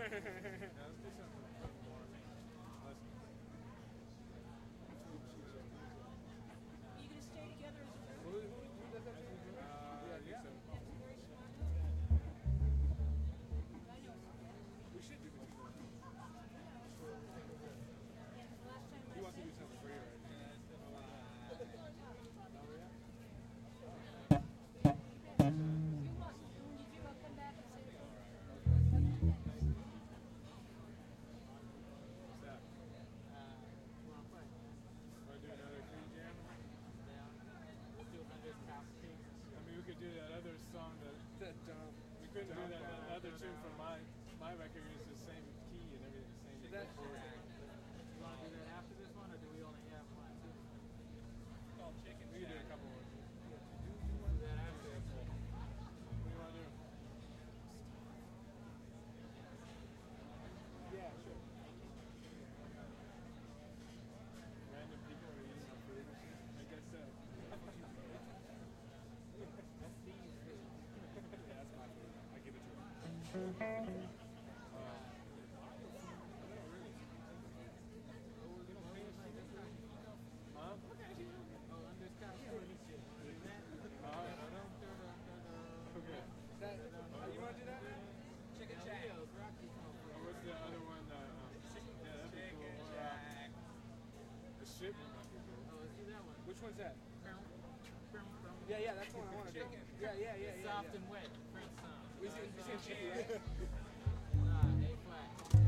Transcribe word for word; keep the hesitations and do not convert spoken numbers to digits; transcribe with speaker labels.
Speaker 1: let's do something more. Let's,
Speaker 2: Are you going to stay together as a group?
Speaker 3: Who, who, who does that?
Speaker 1: uh,
Speaker 3: Yeah,
Speaker 1: I think
Speaker 3: yeah.
Speaker 1: so.
Speaker 2: That's very smart. I know.
Speaker 3: We should do it.
Speaker 2: Yeah, the last time I
Speaker 1: He wants to
Speaker 2: said
Speaker 1: do something for you, right?
Speaker 2: you must. When you do, I'll come back and say it. What's next?
Speaker 1: What's that? Want to do another Creed jam? I mean, we could do that other song that
Speaker 3: That dumb.
Speaker 1: we couldn't do that, that other tune from my my record. Is the same key and everything, the same.
Speaker 3: Is that-
Speaker 1: chord.
Speaker 4: You want to do that after this one, or do we only have one?
Speaker 3: Called Chicken
Speaker 1: We could do a couple more.
Speaker 4: Do that after.
Speaker 1: What do you want to do?
Speaker 3: Yeah, sure.
Speaker 1: Random people are eating our food. I guess so. Yeah, that's my food. I give it to him. Huh?
Speaker 4: Oh, I'm just kind of doing shit.
Speaker 1: Uh, I don't know. Okay.
Speaker 3: That, uh, you want to do that? Chicken
Speaker 4: Yeah,
Speaker 3: Shack.
Speaker 4: Leo's Rocky Top.
Speaker 1: What's the other one that, um, yeah, that'd be
Speaker 3: Chicken
Speaker 1: cool. Uh,
Speaker 3: Shack.
Speaker 1: the ship one might be cool.
Speaker 4: Oh, let's do that one.
Speaker 3: Which one's that?
Speaker 4: Brum, brum, brum.
Speaker 3: Yeah, yeah, that's the one I want to do.
Speaker 4: Chicken.
Speaker 3: Yeah, yeah, yeah, yeah.
Speaker 4: Soft
Speaker 3: yeah.
Speaker 4: and wet. French sound.
Speaker 3: We said, we said chicken, right?
Speaker 4: Nah, A flat.